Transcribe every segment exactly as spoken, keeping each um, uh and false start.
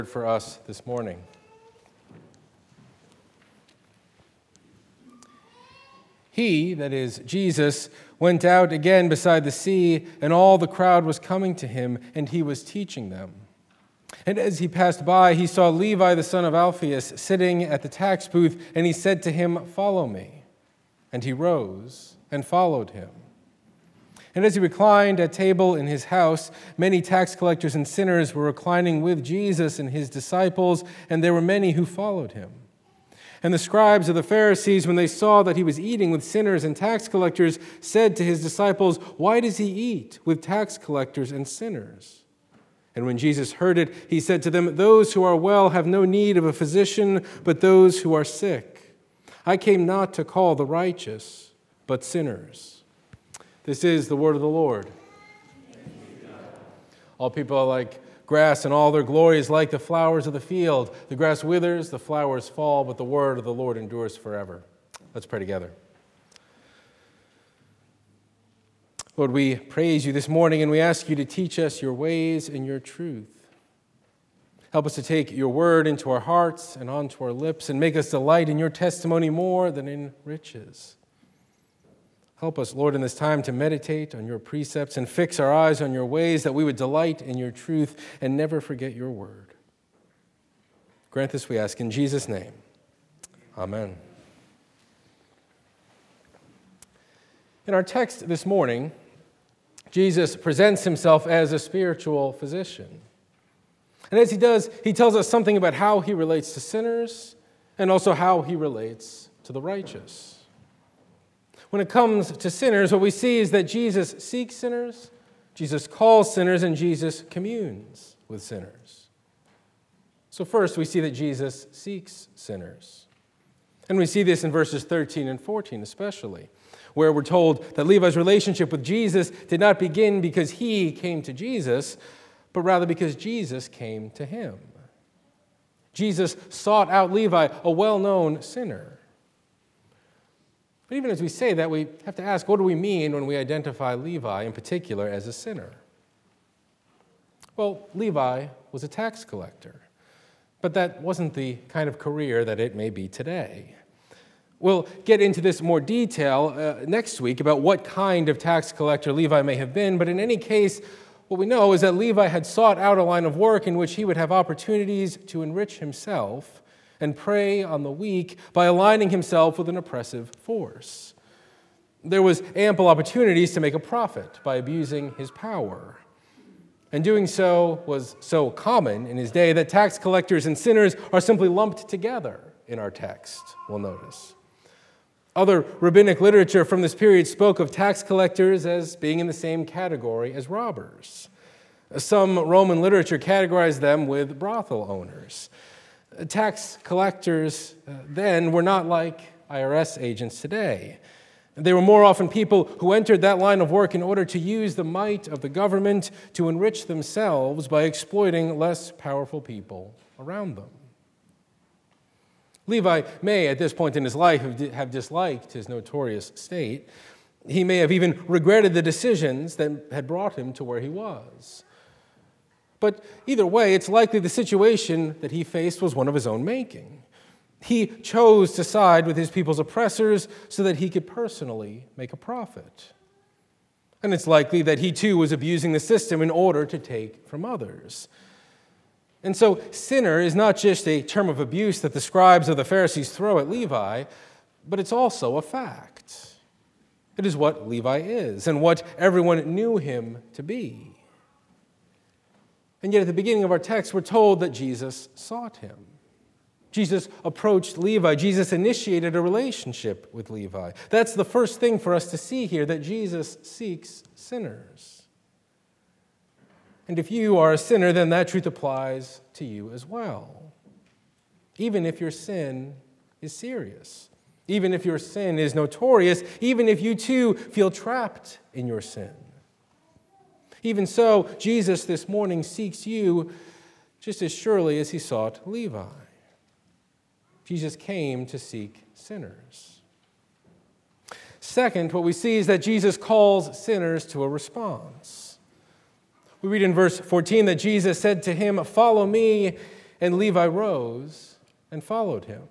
For us this morning. He, that is Jesus, went out again beside the sea, and all the crowd was coming to him, and he was teaching them. And as he passed by, he saw Levi the son of Alphaeus sitting at the tax booth, and he said to him, "Follow me." And he rose and followed him. And as he reclined at table in his house, many tax collectors and sinners were reclining with Jesus and his disciples, and there were many who followed him. And the scribes of the Pharisees, when they saw that he was eating with sinners and tax collectors, said to his disciples, "Why does he eat with tax collectors and sinners?" And when Jesus heard it, he said to them, "Those who are well have no need of a physician, but those who are sick. I came not to call the righteous, but sinners." This is the word of the Lord. All people are like grass, and all their glory is like the flowers of the field. The grass withers, the flowers fall, but the word of the Lord endures forever. Let's pray together. Lord, we praise you this morning, and we ask you to teach us your ways and your truth. Help us to take your word into our hearts and onto our lips, and make us delight in your testimony more than in riches. Help us, Lord, in this time to meditate on your precepts and fix our eyes on your ways, that we would delight in your truth and never forget your word. Grant this, we ask, in Jesus' name. Amen. In our text this morning, Jesus presents himself as a spiritual physician. And as he does, he tells us something about how he relates to sinners and also how he relates to the righteous. When it comes to sinners, what we see is that Jesus seeks sinners, Jesus calls sinners, and Jesus communes with sinners. So first, we see that Jesus seeks sinners. And we see this in verses thirteen and fourteen especially, where we're told that Levi's relationship with Jesus did not begin because he came to Jesus, but rather because Jesus came to him. Jesus sought out Levi, a well-known sinner. But even as we say that, we have to ask, what do we mean when we identify Levi in particular as a sinner? Well, Levi was a tax collector, but that wasn't the kind of career that it may be today. We'll get into this in more detail uh, next week about what kind of tax collector Levi may have been, but in any case, what we know is that Levi had sought out a line of work in which he would have opportunities to enrich himself and prey on the weak by aligning himself with an oppressive force. There was ample opportunities to make a profit by abusing his power. And doing so was so common in his day that tax collectors and sinners are simply lumped together in our text, we'll notice. Other rabbinic literature from this period spoke of tax collectors as being in the same category as robbers. Some Roman literature categorized them with brothel owners. Tax collectors uh, then were not like I R S agents today. They were more often people who entered that line of work in order to use the might of the government to enrich themselves by exploiting less powerful people around them. Levi may, at this point in his life, have disliked his notorious state. He may have even regretted the decisions that had brought him to where he was. But either way, it's likely the situation that he faced was one of his own making. He chose to side with his people's oppressors so that he could personally make a profit. And it's likely that he too was abusing the system in order to take from others. And so sinner is not just a term of abuse that the scribes of the Pharisees throw at Levi, but it's also a fact. It is what Levi is and what everyone knew him to be. And yet at the beginning of our text, we're told that Jesus sought him. Jesus approached Levi. Jesus initiated a relationship with Levi. That's the first thing for us to see here, that Jesus seeks sinners. And if you are a sinner, then that truth applies to you as well. Even if your sin is serious, even if your sin is notorious, even if you too feel trapped in your sin. Even so, Jesus this morning seeks you just as surely as he sought Levi. Jesus came to seek sinners. Second, what we see is that Jesus calls sinners to a response. We read in verse fourteen that Jesus said to him, "Follow me," And Levi rose and followed him.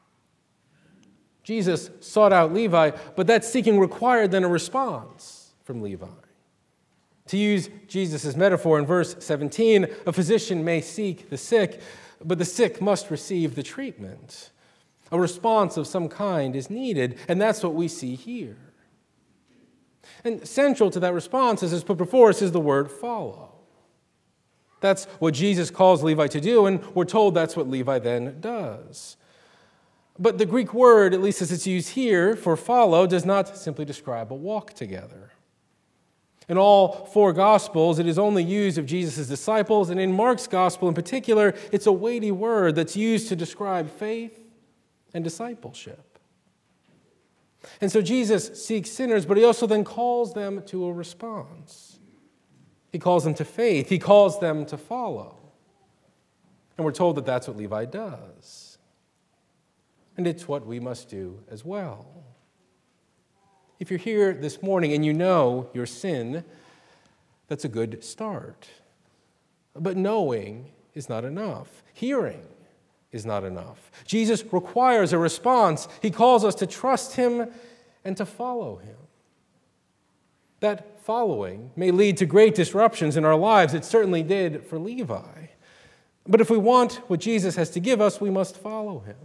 Jesus sought out Levi, but that seeking required then a response from Levi. To use Jesus' metaphor in verse seventeen, a physician may seek the sick, but the sick must receive the treatment. A response of some kind is needed, and that's what we see here. And central to that response, as is put before us, is the word follow. That's what Jesus calls Levi to do, and we're told that's what Levi then does. But the Greek word, at least as it's used here for follow, does not simply describe a walk together. In all four Gospels, it is only used of Jesus' disciples, and in Mark's Gospel in particular, it's a weighty word that's used to describe faith and discipleship. And so Jesus seeks sinners, but he also then calls them to a response. He calls them to faith. He calls them to follow. And we're told that that's what Levi does. And it's what we must do as well. If you're here this morning and you know your sin, that's a good start. But knowing is not enough. Hearing is not enough. Jesus requires a response. He calls us to trust him and to follow him. That following may lead to great disruptions in our lives. It certainly did for Levi. But if we want what Jesus has to give us, we must follow him.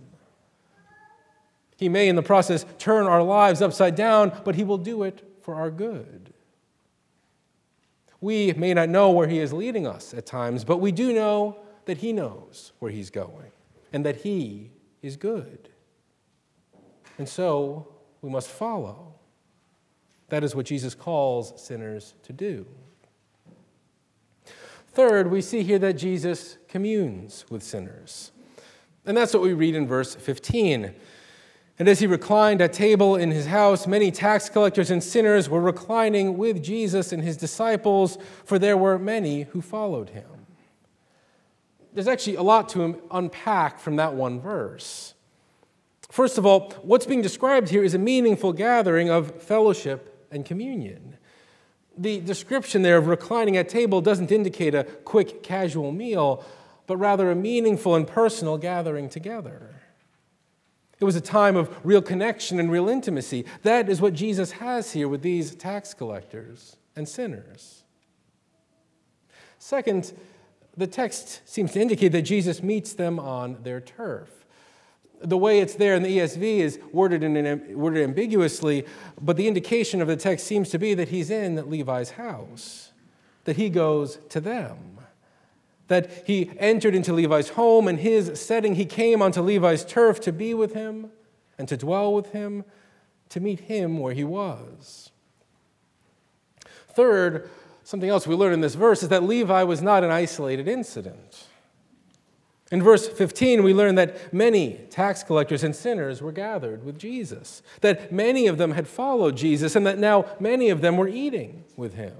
He may, in the process, turn our lives upside down, but he will do it for our good. We may not know where he is leading us at times, but we do know that he knows where he's going and that he is good. And so we must follow. That is what Jesus calls sinners to do. Third, we see here that Jesus communes with sinners. And that's what we read in verse fifteen. And as he reclined at table in his house, many tax collectors and sinners were reclining with Jesus and his disciples, for there were many who followed him. There's actually a lot to unpack from that one verse. First of all, what's being described here is a meaningful gathering of fellowship and communion. The description there of reclining at table doesn't indicate a quick, casual meal, but rather a meaningful and personal gathering together. It was a time of real connection and real intimacy. That is what Jesus has here with these tax collectors and sinners. Second, the text seems to indicate that Jesus meets them on their turf. The way it's there in the E S V is worded, in an, worded ambiguously, but the indication of the text seems to be that he's in Levi's house, that he goes to them, that he entered into Levi's home and his setting. He came onto Levi's turf to be with him and to dwell with him, to meet him where he was. Third, something else we learn in this verse is that Levi was not an isolated incident. In verse fifteen, we learn that many tax collectors and sinners were gathered with Jesus, that many of them had followed Jesus, and that now many of them were eating with him.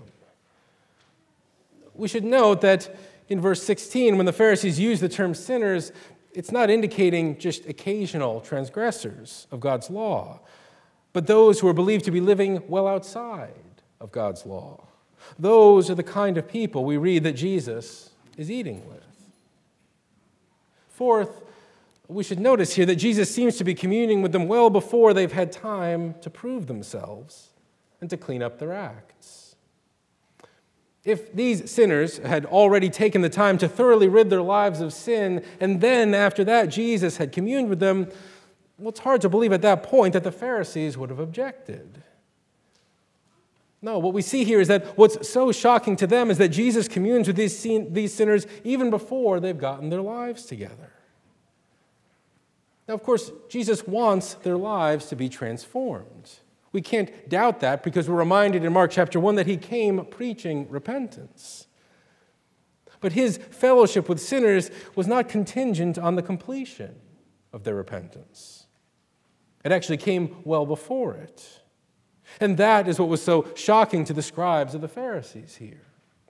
We should note that in verse sixteen, when the Pharisees use the term sinners, it's not indicating just occasional transgressors of God's law, but those who are believed to be living well outside of God's law. Those are the kind of people we read that Jesus is eating with. Fourth, we should notice here that Jesus seems to be communing with them well before they've had time to prove themselves and to clean up their acts. If these sinners had already taken the time to thoroughly rid their lives of sin, and then after that Jesus had communed with them, well, it's hard to believe at that point that the Pharisees would have objected. No, what we see here is that what's so shocking to them is that Jesus communes with these, sin- these sinners even before they've gotten their lives together. Now, of course, Jesus wants their lives to be transformed. We can't doubt that because we're reminded in Mark chapter one that he came preaching repentance. But his fellowship with sinners was not contingent on the completion of their repentance. It actually came well before it. And that is what was so shocking to the scribes of the Pharisees here.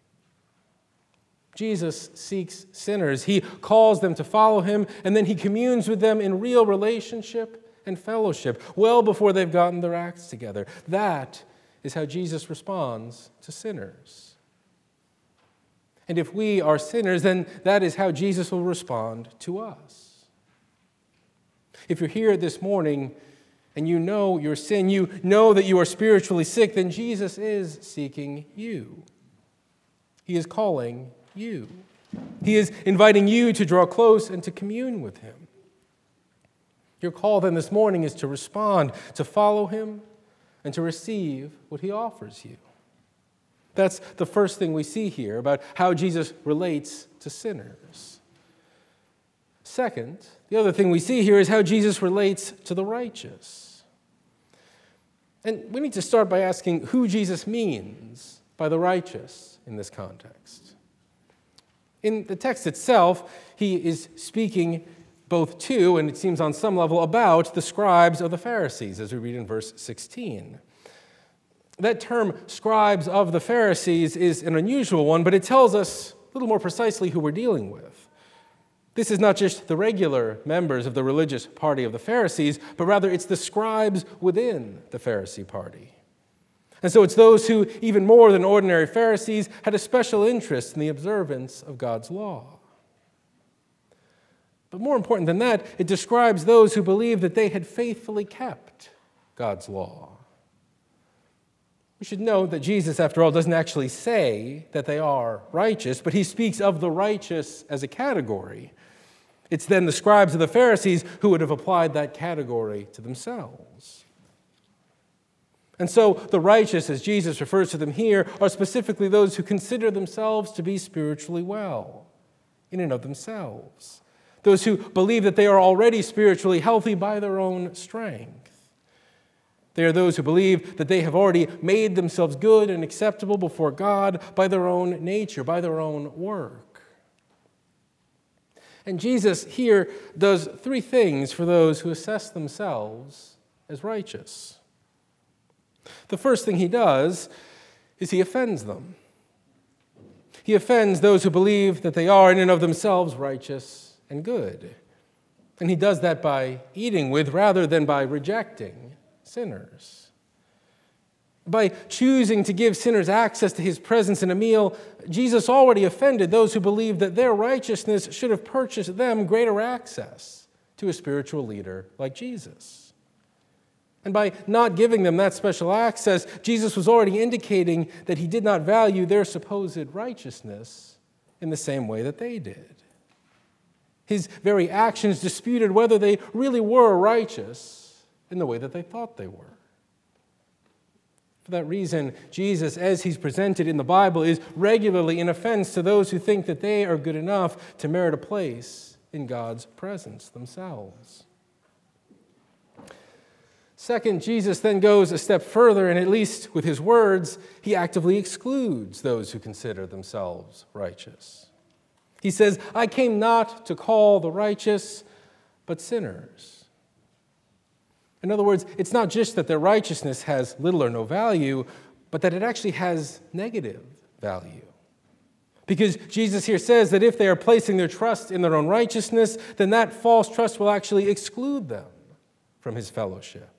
Jesus seeks sinners. He calls them to follow him, and then he communes with them in real relationship and fellowship, well before they've gotten their acts together. That is how Jesus responds to sinners. And if we are sinners, then that is how Jesus will respond to us. If you're here this morning and you know your sin, you know that you are spiritually sick, then Jesus is seeking you. He is calling you. He is inviting you to draw close and to commune with him. Your call then this morning is to respond, to follow him, and to receive what he offers you. That's the first thing we see here about how Jesus relates to sinners. Second, the other thing we see here is how Jesus relates to the righteous. And we need to start by asking who Jesus means by the righteous in this context. In the text itself, he is speaking both to, and it seems on some level, about the scribes of the Pharisees, as we read in verse sixteen. That term, scribes of the Pharisees, is an unusual one, but it tells us a little more precisely who we're dealing with. This is not just the regular members of the religious party of the Pharisees, but rather it's the scribes within the Pharisee party. And so it's those who, even more than ordinary Pharisees, had a special interest in the observance of God's law. But more important than that, it describes those who believed that they had faithfully kept God's law. We should note that Jesus, after all, doesn't actually say that they are righteous, but he speaks of the righteous as a category. It's then the scribes of the Pharisees who would have applied that category to themselves. And so the righteous, as Jesus refers to them here, are specifically those who consider themselves to be spiritually well in and of themselves. Those who believe that they are already spiritually healthy by their own strength. They are those who believe that they have already made themselves good and acceptable before God by their own nature, by their own work. And Jesus here does three things for those who assess themselves as righteous. The first thing he does is he offends them. He offends those who believe that they are in and of themselves righteous and good. And he does that by eating with rather than by rejecting sinners. By choosing to give sinners access to his presence in a meal, Jesus already offended those who believed that their righteousness should have purchased them greater access to a spiritual leader like Jesus. And by not giving them that special access, Jesus was already indicating that he did not value their supposed righteousness in the same way that they did. His very actions disputed whether they really were righteous in the way that they thought they were. For that reason, Jesus, as he's presented in the Bible, is regularly an offense to those who think that they are good enough to merit a place in God's presence themselves. Second, Jesus then goes a step further, and at least with his words, he actively excludes those who consider themselves righteous. He says, I came not to call the righteous, but sinners. In other words, it's not just that their righteousness has little or no value, but that it actually has negative value. Because Jesus here says that if they are placing their trust in their own righteousness, then that false trust will actually exclude them from his fellowship.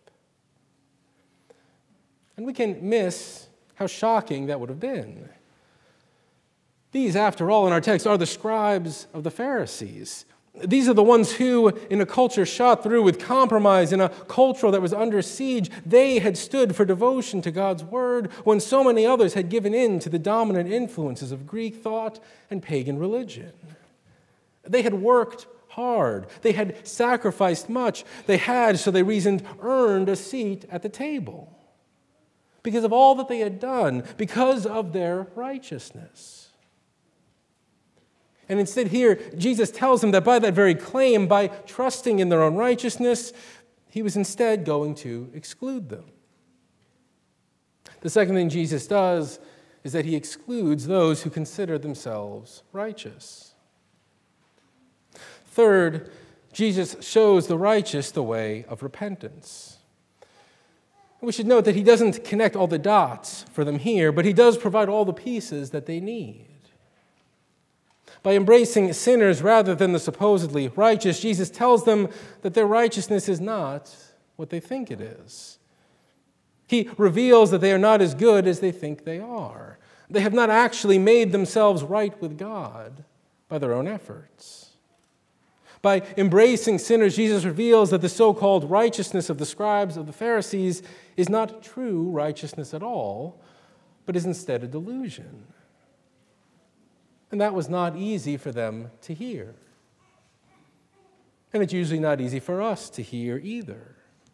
And we can miss how shocking that would have been. These, after all, in our text, are the scribes of the Pharisees. These are the ones who, in a culture shot through with compromise, in a culture that was under siege, they had stood for devotion to God's word when so many others had given in to the dominant influences of Greek thought and pagan religion. They had worked hard. They had sacrificed much. They had, so they reasoned, earned a seat at the table because of all that they had done, because of their righteousness. And instead here, Jesus tells them that by that very claim, by trusting in their own righteousness, he was instead going to exclude them. The second thing Jesus does is that he excludes those who consider themselves righteous. Third, Jesus shows the righteous the way of repentance. We should note that he doesn't connect all the dots for them here, but he does provide all the pieces that they need. By embracing sinners rather than the supposedly righteous, Jesus tells them that their righteousness is not what they think it is. He reveals that they are not as good as they think they are. They have not actually made themselves right with God by their own efforts. By embracing sinners, Jesus reveals that the so-called righteousness of the scribes, of the Pharisees, is not true righteousness at all, but is instead a delusion. And that was not easy for them to hear. And it's usually not easy for us to hear either.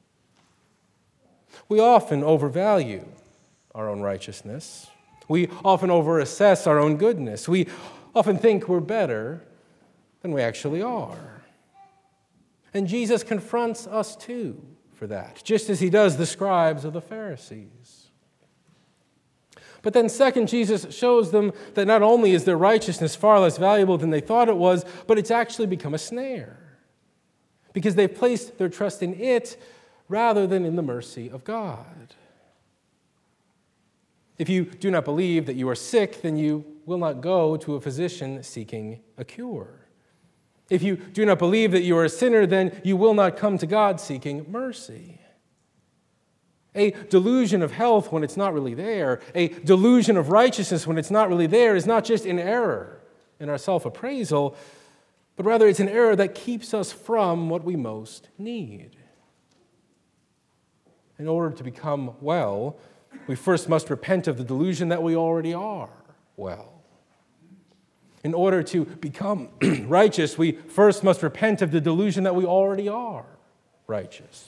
We often overvalue our own righteousness. We often overassess our own goodness. We often think we're better than we actually are. And Jesus confronts us too for that, just as he does the scribes of the Pharisees. But then second, Jesus shows them that not only is their righteousness far less valuable than they thought it was, but it's actually become a snare, because they've placed their trust in it rather than in the mercy of God. If you do not believe that you are sick, then you will not go to a physician seeking a cure. If you do not believe that you are a sinner, then you will not come to God seeking mercy. A delusion of health when it's not really there, a delusion of righteousness when it's not really there, is not just an error in our self-appraisal, but rather it's an error that keeps us from what we most need. In order to become well, we first must repent of the delusion that we already are well. In order to become righteous, we first must repent of the delusion that we already are righteous.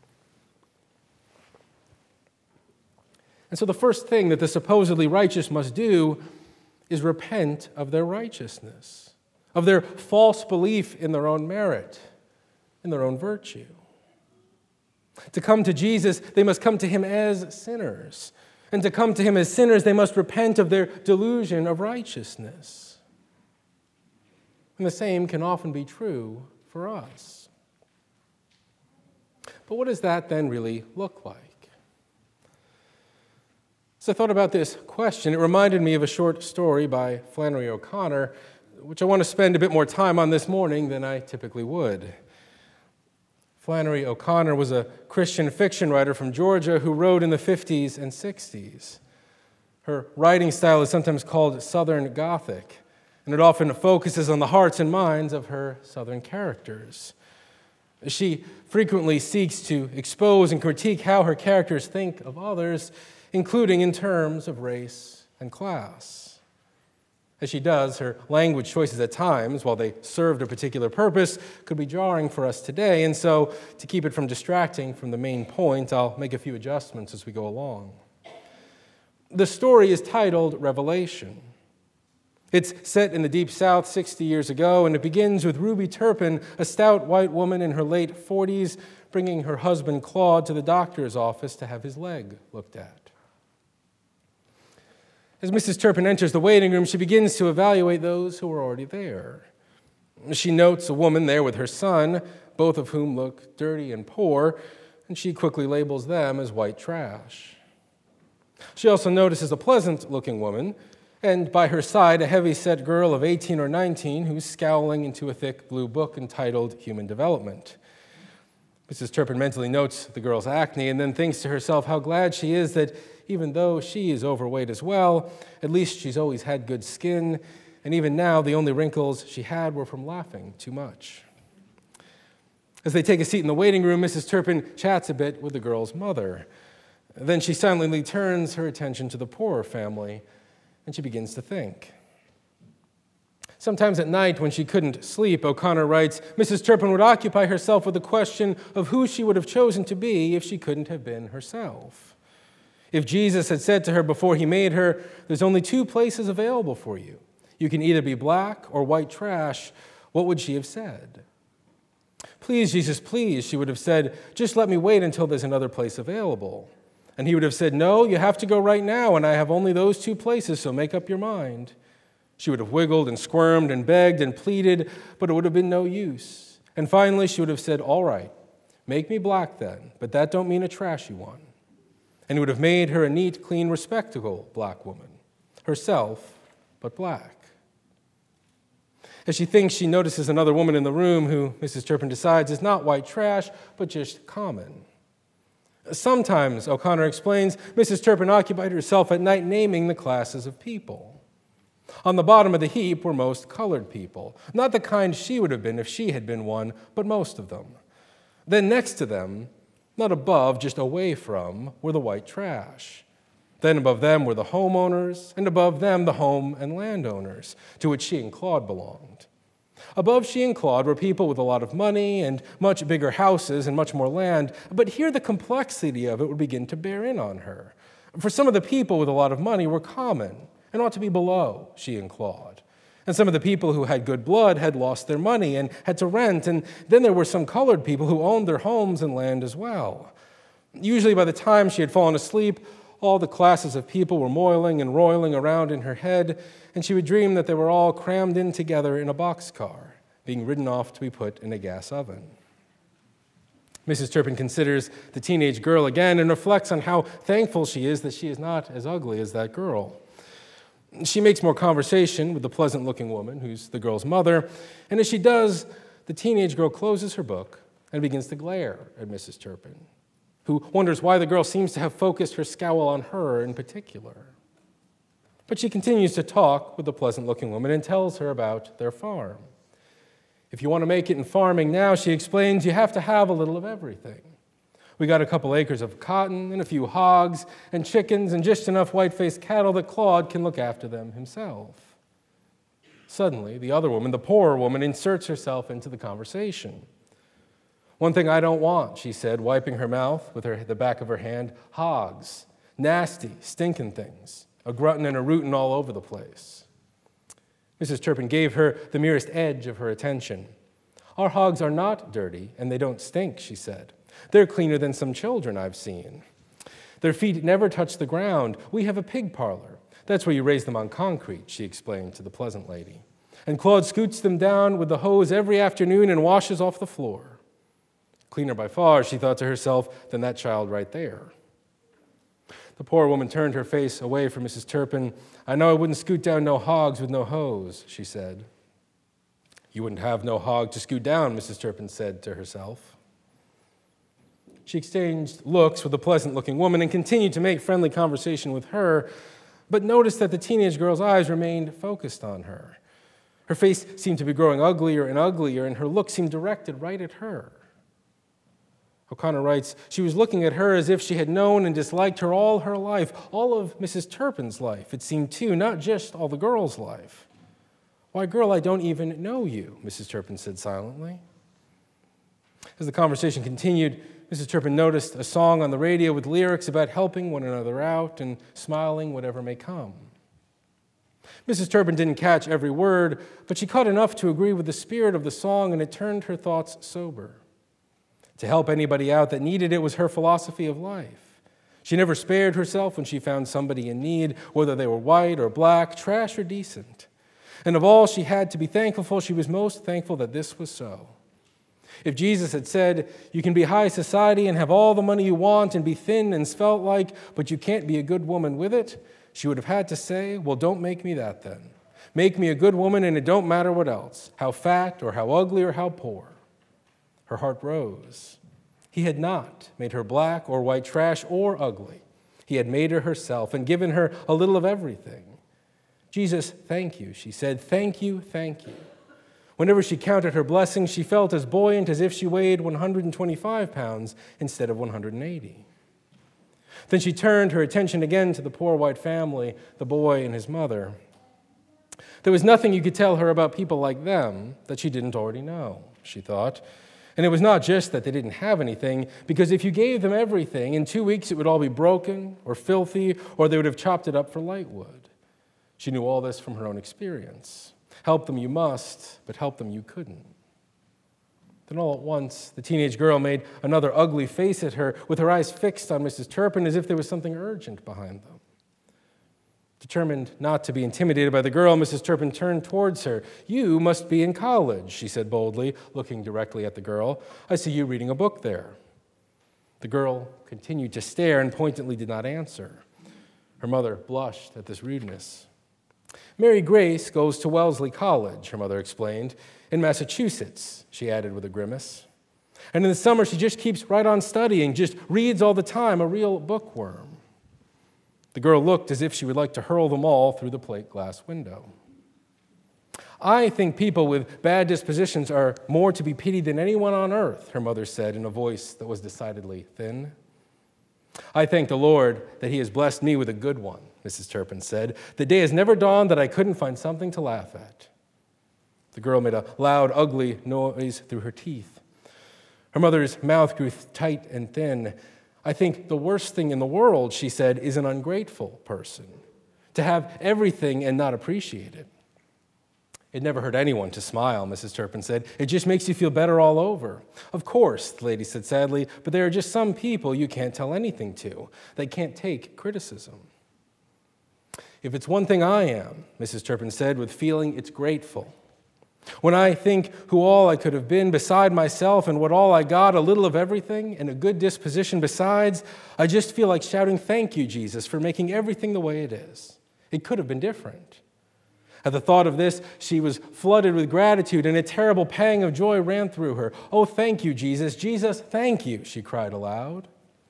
And so the first thing that the supposedly righteous must do is repent of their righteousness, of their false belief in their own merit, in their own virtue. To come to Jesus, they must come to him as sinners. And to come to him as sinners, they must repent of their delusion of righteousness. And the same can often be true for us. But what does that then really look like? As I thought about this question, it reminded me of a short story by Flannery O'Connor, which I want to spend a bit more time on this morning than I typically would. Flannery O'Connor was a Christian fiction writer from Georgia who wrote in the fifties and sixties. Her writing style is sometimes called Southern Gothic, and it often focuses on the hearts and minds of her Southern characters. She frequently seeks to expose and critique how her characters think of others, including in terms of race and class. As she does, her language choices at times, while they served a particular purpose, could be jarring for us today, and so to keep it from distracting from the main point, I'll make a few adjustments as we go along. The story is titled Revelation. It's set in the Deep South sixty years ago, and it begins with Ruby Turpin, a stout white woman in her late forties, bringing her husband Claude to the doctor's office to have his leg looked at. As Missus Turpin enters the waiting room, she begins to evaluate those who are already there. She notes a woman there with her son, both of whom look dirty and poor, and she quickly labels them as white trash. She also notices a pleasant-looking woman, and by her side, a heavy-set girl of eighteen or nineteen who's scowling into a thick blue book entitled Human Development. Missus Turpin mentally notes the girl's acne and then thinks to herself how glad she is that even though she is overweight as well, at least she's always had good skin, and even now the only wrinkles she had were from laughing too much. As they take a seat in the waiting room, Missus Turpin chats a bit with the girl's mother. Then she silently turns her attention to the poorer family, and she begins to think. Sometimes at night, when she couldn't sleep, O'Connor writes, Missus Turpin would occupy herself with the question of who she would have chosen to be if she couldn't have been herself. If Jesus had said to her before he made her, there's only two places available for you. You can either be black or white trash, what would she have said? Please, Jesus, please, she would have said, just let me wait until there's another place available. And he would have said, no, you have to go right now, and I have only those two places, so make up your mind. She would have wiggled and squirmed and begged and pleaded, but it would have been no use. And finally, she would have said, all right, make me black then, but that don't mean a trashy one. And he would have made her a neat, clean, respectable black woman, herself, but black. As she thinks, she notices another woman in the room who Missus Turpin decides is not white trash, but just common. Sometimes, O'Connor explains, Missus Turpin occupied herself at night naming the classes of people. On the bottom of the heap were most colored people, not the kind she would have been if she had been one, but most of them. Then next to them, not above, just away from, were the white trash. Then above them were the homeowners, and above them the home and landowners, to which she and Claude belonged. Above she and Claude were people with a lot of money and much bigger houses and much more land, but here the complexity of it would begin to bear in on her. For some of the people with a lot of money were common and ought to be below she and Claude. And some of the people who had good blood had lost their money and had to rent, and then there were some colored people who owned their homes and land as well. Usually by the time she had fallen asleep, all the classes of people were moiling and roiling around in her head, and she would dream that they were all crammed in together in a boxcar, being ridden off to be put in a gas oven. Missus Turpin considers the teenage girl again and reflects on how thankful she is that she is not as ugly as that girl. She makes more conversation with the pleasant-looking woman, who's the girl's mother, and as she does, the teenage girl closes her book and begins to glare at Missus Turpin, who wonders why the girl seems to have focused her scowl on her in particular. But she continues to talk with the pleasant-looking woman and tells her about their farm. If you want to make it in farming now, she explains, you have to have a little of everything. We got a couple acres of cotton and a few hogs and chickens and just enough white-faced cattle that Claude can look after them himself. Suddenly, the other woman, the poorer woman, inserts herself into the conversation. One thing I don't want, she said, wiping her mouth with her, the back of her hand, hogs, nasty, stinking things, a grunting and a rooting all over the place. Missus Turpin gave her the merest edge of her attention. Our hogs are not dirty, and they don't stink, she said. They're cleaner than some children I've seen. Their feet never touch the ground. We have a pig parlor. That's where you raise them on concrete, she explained to the pleasant lady. And Claude scoots them down with the hose every afternoon and washes off the floor. Cleaner by far, she thought to herself, than that child right there. The poor woman turned her face away from Missus Turpin. I know I wouldn't scoot down no hogs with no hose, she said. You wouldn't have no hog to scoot down, Missus Turpin said to herself. She exchanged looks with the pleasant-looking woman and continued to make friendly conversation with her, but noticed that the teenage girl's eyes remained focused on her. Her face seemed to be growing uglier and uglier, and her look seemed directed right at her. O'Connor writes, she was looking at her as if she had known and disliked her all her life, all of Missus Turpin's life, it seemed too, not just all the girls' life. Why, girl, I don't even know you, Missus Turpin said silently. As the conversation continued, Missus Turpin noticed a song on the radio with lyrics about helping one another out and smiling whatever may come. Missus Turpin didn't catch every word, but she caught enough to agree with the spirit of the song, and it turned her thoughts sober. To help anybody out that needed it was her philosophy of life. She never spared herself when she found somebody in need, whether they were white or black, trash or decent. And of all she had to be thankful for, she was most thankful that this was so. If Jesus had said, you can be high society and have all the money you want and be thin and svelte-like, but you can't be a good woman with it, she would have had to say, well, don't make me that then. Make me a good woman and it don't matter what else, how fat or how ugly or how poor. Her heart rose. He had not made her black or white trash or ugly. He had made her herself and given her a little of everything. Jesus, thank you, she said. Thank you, thank you. Whenever she counted her blessings, she felt as buoyant as if she weighed one hundred twenty-five pounds instead of one hundred eighty. Then she turned her attention again to the poor white family, the boy and his mother. There was nothing you could tell her about people like them that she didn't already know, she thought. And it was not just that they didn't have anything, because if you gave them everything, in two weeks it would all be broken or filthy, or they would have chopped it up for lightwood. She knew all this from her own experience. Help them you must, but help them you couldn't. Then all at once, the teenage girl made another ugly face at her, with her eyes fixed on Missus Turpin as if there was something urgent behind them. Determined not to be intimidated by the girl, Missus Turpin turned towards her. You must be in college, she said boldly, looking directly at the girl. I see you reading a book there. The girl continued to stare and pointedly did not answer. Her mother blushed at this rudeness. Mary Grace goes to Wellesley College, her mother explained. In Massachusetts, she added with a grimace. And in the summer, she just keeps right on studying, just reads all the time, a real bookworm. The girl looked as if she would like to hurl them all through the plate glass window. I think people with bad dispositions are more to be pitied than anyone on earth, her mother said in a voice that was decidedly thin. I thank the Lord that he has blessed me with a good one, Missus Turpin said. The day has never dawned that I couldn't find something to laugh at. The girl made a loud, ugly noise through her teeth. Her mother's mouth grew tight and thin. I think the worst thing in the world, she said, is an ungrateful person, to have everything and not appreciate it. It never hurt anyone to smile, Missus Turpin said. It just makes you feel better all over. Of course, the lady said sadly, but there are just some people you can't tell anything to. They can't take criticism. If it's one thing I am, Missus Turpin said with feeling, it's grateful. When I think who all I could have been beside myself and what all I got, a little of everything and a good disposition besides, I just feel like shouting, thank you, Jesus, for making everything the way it is. It could have been different. At the thought of this, she was flooded with gratitude, and a terrible pang of joy ran through her. Oh, thank you, Jesus. Jesus, thank you, she cried aloud.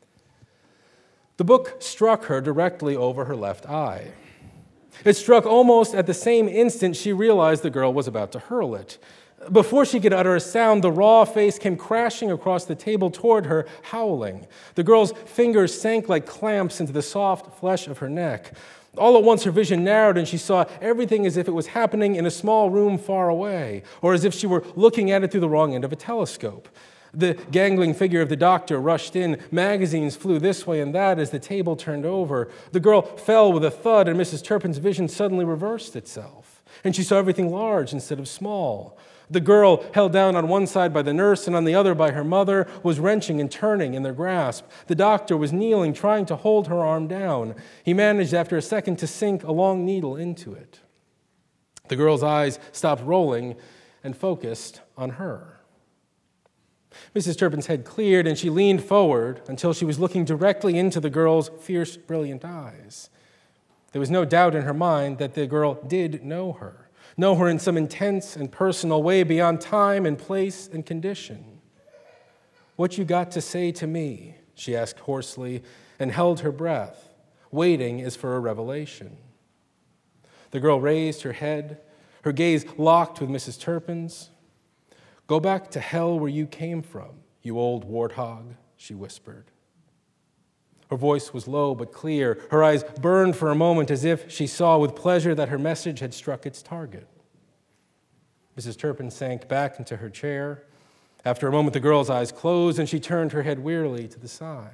The book struck her directly over her left eye. It struck almost at the same instant she realized the girl was about to hurl it. Before she could utter a sound, the raw face came crashing across the table toward her, howling. The girl's fingers sank like clamps into the soft flesh of her neck. All at once, her vision narrowed, and she saw everything as if it was happening in a small room far away, or as if she were looking at it through the wrong end of a telescope. The gangling figure of the doctor rushed in. Magazines flew this way and that as the table turned over. The girl fell with a thud, and Missus Turpin's vision suddenly reversed itself, and she saw everything large instead of small. The girl, held down on one side by the nurse and on the other by her mother, was wrenching and turning in their grasp. The doctor was kneeling, trying to hold her arm down. He managed, after a second, to sink a long needle into it. The girl's eyes stopped rolling and focused on her. Missus Turpin's head cleared, and she leaned forward until she was looking directly into the girl's fierce, brilliant eyes. There was no doubt in her mind that the girl did know her. Know her in some intense and personal way beyond time and place and condition. What you got to say to me, she asked hoarsely, and held her breath, waiting as for a revelation. The girl raised her head, her gaze locked with Missus Turpin's. Go back to hell where you came from, you old warthog, she whispered. Her voice was low but clear. Her eyes burned for a moment as if she saw with pleasure that her message had struck its target. Missus Turpin sank back into her chair. After a moment, the girl's eyes closed, and she turned her head wearily to the side.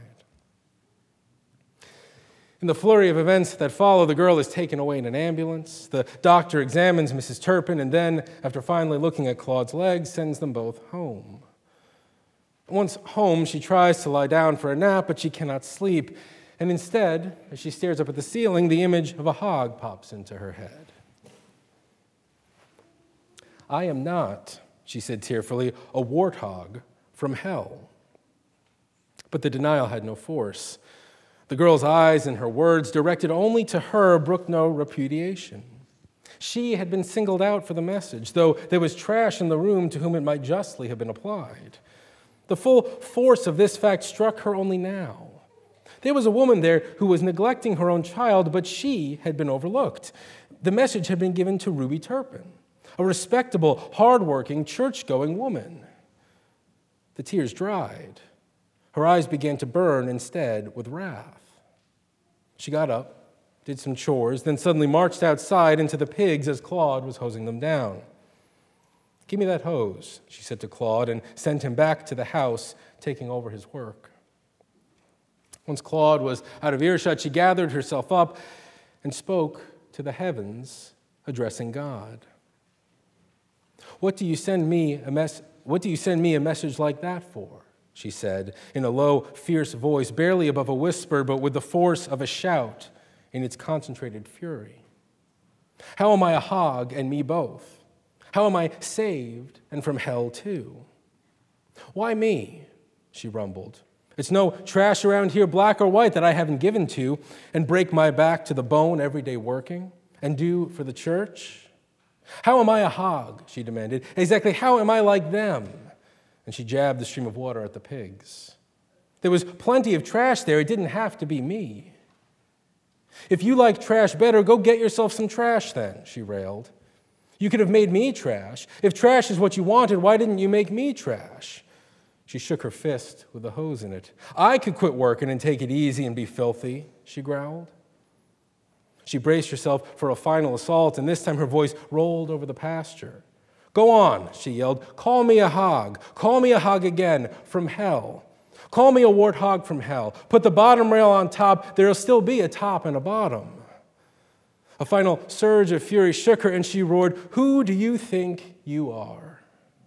In the flurry of events that follow, the girl is taken away in an ambulance. The doctor examines Missus Turpin, and then, after finally looking at Claude's legs, sends them both home. Once home, she tries to lie down for a nap, but she cannot sleep. And instead, as she stares up at the ceiling, the image of a hog pops into her head. I am not, she said tearfully, a warthog from hell. But the denial had no force. The girl's eyes and her words, directed only to her, brooked no repudiation. She had been singled out for the message, though there was trash in the room to whom it might justly have been applied. The full force of this fact struck her only now. There was a woman there who was neglecting her own child, but she had been overlooked. The message had been given to Ruby Turpin, a respectable, hardworking, church-going woman. The tears dried. Her eyes began to burn instead with wrath. She got up, did some chores, then suddenly marched outside into the pigs as Claude was hosing them down. Give me that hose, she said to Claude, and sent him back to the house, taking over his work. Once Claude was out of earshot, she gathered herself up and spoke to the heavens, addressing God. What do you send me a mess? What do you send me a message like that for? She said, in a low, fierce voice, barely above a whisper, but with the force of a shout in its concentrated fury. How am I a hog and me both? How am I saved and from hell too? Why me? She rumbled. It's no trash around here, black or white, that I haven't given to and break my back to the bone every day working and do for the church. How am I a hog? She demanded. Exactly how am I like them? and she jabbed the stream of water at the pigs. There was plenty of trash there. It didn't have to be me. If you like trash better, go get yourself some trash then, she railed. You could have made me trash. If trash is what you wanted, why didn't you make me trash? She shook her fist with a hose in it. I could quit working and take it easy and be filthy, she growled. She braced herself for a final assault, and this time her voice rolled over the pasture. Go on, she yelled. Call me a hog. Call me a hog again from hell. Call me a warthog from hell. Put the bottom rail on top. There'll still be a top and a bottom. A final surge of fury shook her, and she roared, Who do you think you are?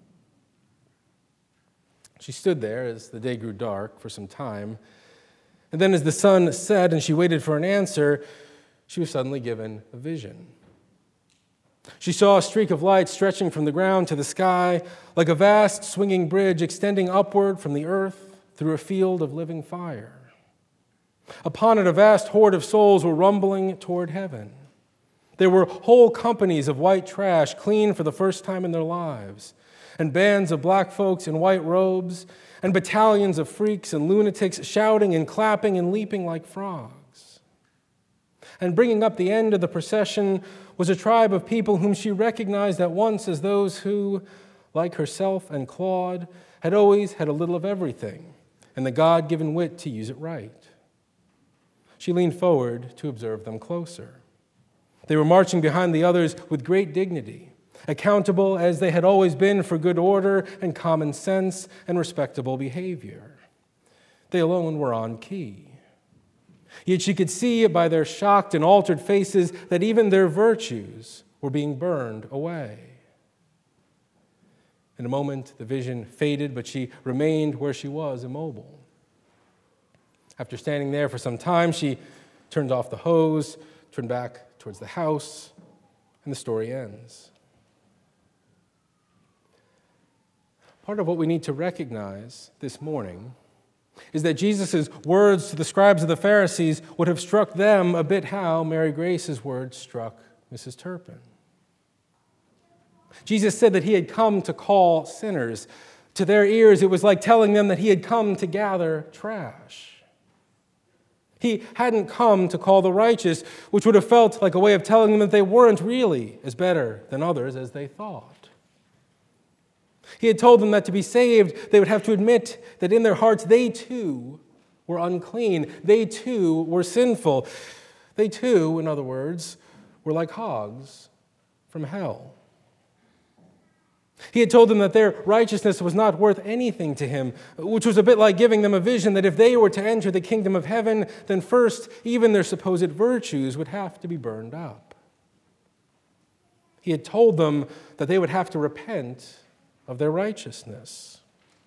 She stood there as the day grew dark for some time. And then as the sun set and she waited for an answer, she was suddenly given a vision. She saw a streak of light stretching from the ground to the sky, like a vast swinging bridge extending upward from the earth through a field of living fire. Upon it, a vast horde of souls were rumbling toward heaven. There were whole companies of white trash, clean for the first time in their lives, and bands of black folks in white robes, and battalions of freaks and lunatics shouting and clapping and leaping like frogs. And bringing up the end of the procession was a tribe of people whom she recognized at once as those who, like herself and Claude, had always had a little of everything and the God-given wit to use it right. She leaned forward to observe them closer. They were marching behind the others with great dignity, accountable as they had always been for good order and common sense and respectable behavior. They alone were on key. Yet she could see by their shocked and altered faces that even their virtues were being burned away. In a moment, the vision faded, but she remained where she was, immobile. After standing there for some time, she turned off the hose, turned back towards the house, and the story ends. Part of what we need to recognize this morning is that Jesus' words to the scribes of the Pharisees would have struck them a bit how Mary Grace's words struck Missus Turpin. Jesus said that he had come to call sinners. To their ears, it was like telling them that he had come to gather trash. He hadn't come to call the righteous, which would have felt like a way of telling them that they weren't really as better than others as they thought. He had told them that to be saved, they would have to admit that in their hearts they too were unclean. They too were sinful. They too, in other words, were like hogs from hell. He had told them that their righteousness was not worth anything to him, which was a bit like giving them a vision that if they were to enter the kingdom of heaven, then first even their supposed virtues would have to be burned up. He had told them that they would have to repent of their righteousness.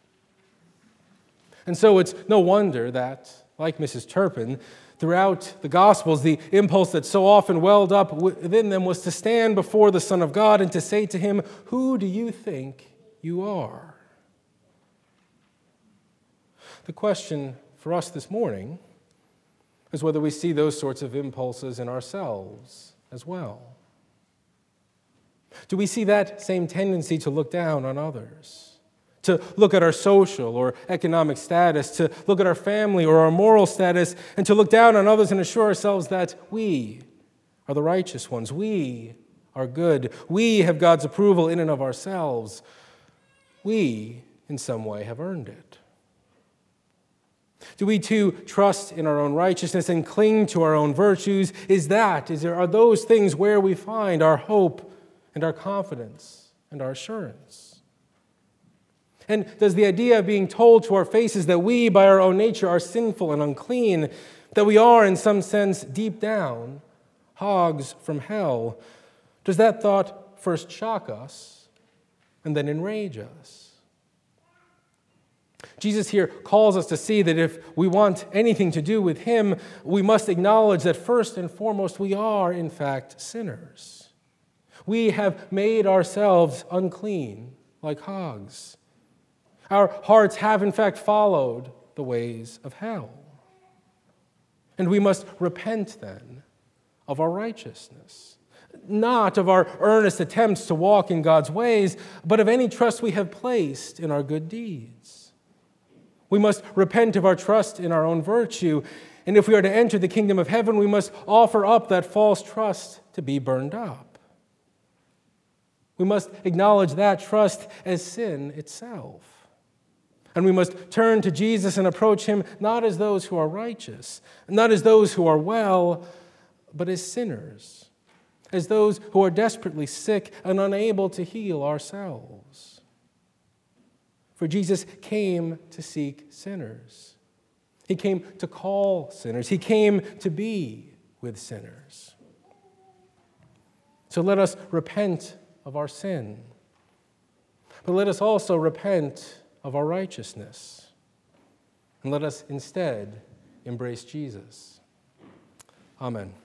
And so it's no wonder that, like Missus Turpin, throughout the Gospels, the impulse that so often welled up within them was to stand before the Son of God and to say to him, Who do you think you are? The question for us this morning is whether we see those sorts of impulses in ourselves as well. Do we see that same tendency to look down on others? To look at our social or economic status, to look at our family or our moral status, and to look down on others and assure ourselves that we are the righteous ones. We are good. We have God's approval in and of ourselves. We, in some way, have earned it. Do we too trust in our own righteousness and cling to our own virtues? Is that, is there, are those things where we find our hope and our confidence and our assurance? And does the idea of being told to our faces that we, by our own nature, are sinful and unclean, that we are, in some sense, deep down, hogs from hell, does that thought first shock us and then enrage us? Jesus here calls us to see that if we want anything to do with him, we must acknowledge that first and foremost we are, in fact, sinners. We have made ourselves unclean like hogs. Our hearts have, in fact, followed the ways of hell. And we must repent, then, of our righteousness. not of our earnest attempts to walk in God's ways, but of any trust we have placed in our good deeds. We must repent of our trust in our own virtue, and if we are to enter the kingdom of heaven, we must offer up that false trust to be burned up. We must acknowledge that trust as sin itself. And we must turn to Jesus and approach him not as those who are righteous, not as those who are well, but as sinners, as those who are desperately sick and unable to heal ourselves. For Jesus came to seek sinners. He came to call sinners. He came to be with sinners. So let us repent of our sin. But let us also repent of our righteousness. And let us instead embrace Jesus. Amen.